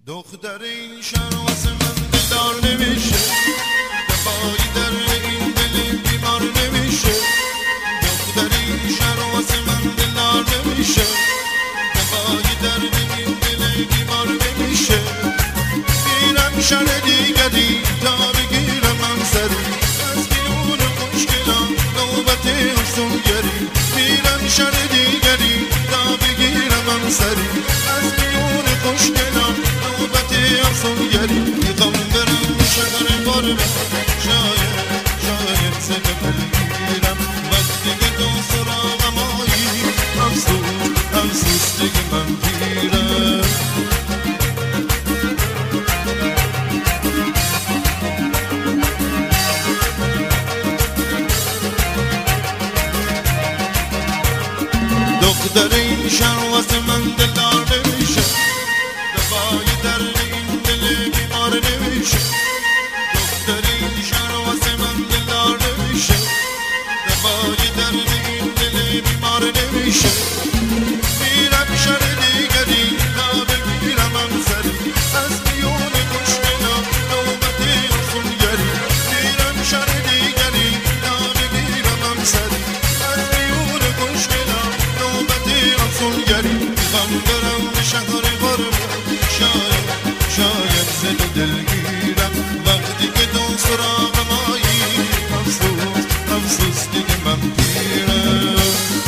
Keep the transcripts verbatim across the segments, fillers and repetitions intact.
دختر این شهر واسه من دلدار نمیشه، دفاعی در این دل بیمار نمیشه. دختر این شهر واسه من دلدار نمیشه، دفاعی در این دل بیمار نمیشه. میرم شهر دیگری تا بگیرم من سری از بیرون خوشگلم نوبت افسونگری. میرم شهر دیگری تا بگیرم من سری از بیرون خوشگلم نوبت افسونگری. میخوام برم شهر قربه شاید شاید سه بگیرم وقتی که تو سراغم آیی افسوس افسوس دیگه من پیرم. دختر این شهر واسه من دلدار نمیشه، دفاعی در این دل بیمار نمیشه. دختر این شهر واسه من دلدار نمیشه، دفاعی در این دل بیمار نمیشه. میرم شهر دیگری تا بگیرم من سری از میون خوشگلم نوبت افسونگری. میرم شهر دیگری تا بگیرم من سری از میون خوشگلم نوبت افسونگری. میخوام برم به شهر قربه شاید شاید زد دلگیرم وقتی که تو سراغم آیی افسوس افسوس دیگه من پیرم.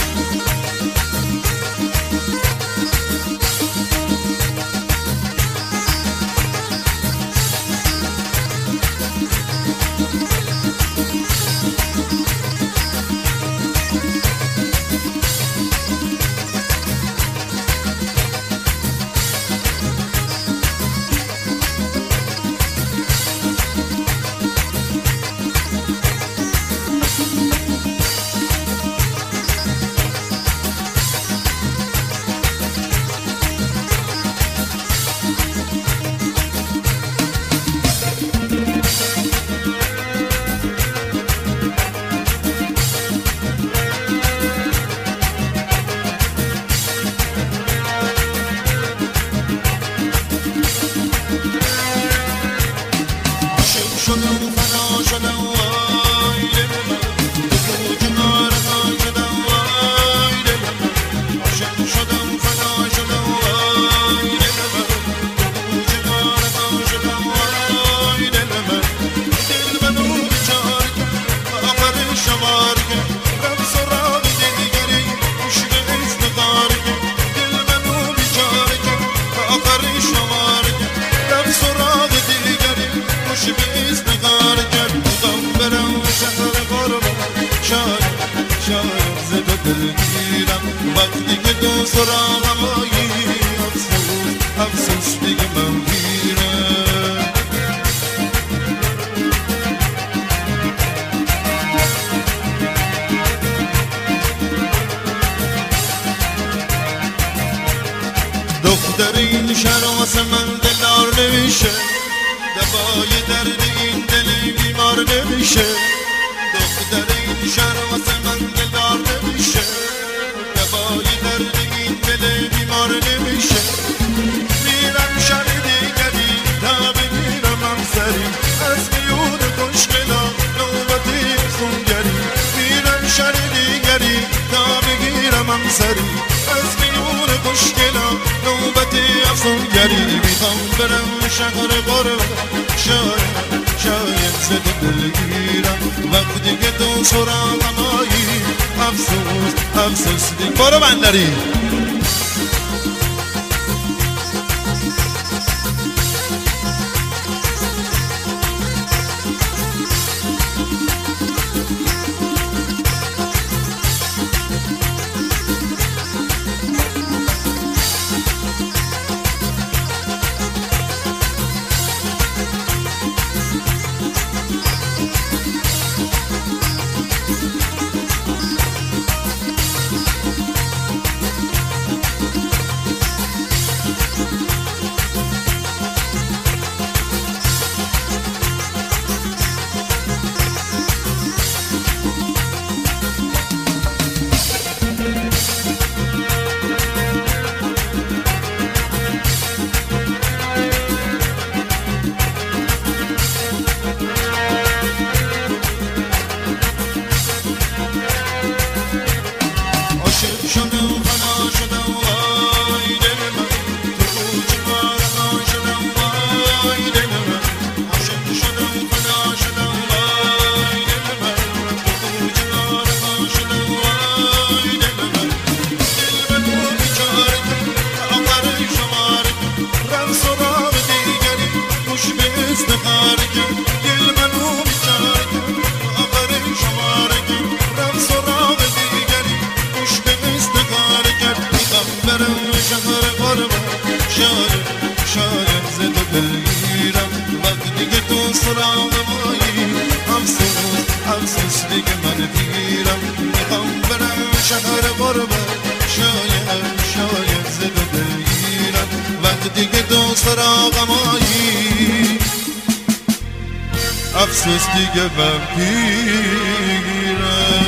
وقتی که تو سراغم آیی افسوس افسوس دیگه من پیرم. دختر این شهر واسه من دلدار نمیشه، دفاعی درد این دل بیمار نمیشه. دختر این شهر واسه من دلدار نمیشه، دفاعی درد این دل بیمار نمیشه. میرم شهر دیگری تا بگیرم من سری از میون خوشگلم نوبت افسونگری. میرم شهر دیگری تا بگیرم من سری از میون خوشگلم نوبت افسونگری. میخوام برم شهر قربه شاید شاید زد دلگیرم وقتی که تو سراغم آیی افسوس افسوس دیگه. برو بندری شاید شاید زده بگیرم وقتی که تو سراغ مایی افسوس افسوس دیگه من دیرم میخوام برم شهر غربت شاید شاید زده بگیرم وقتی که تو سراغ مایی افسوس دیگه من دیرم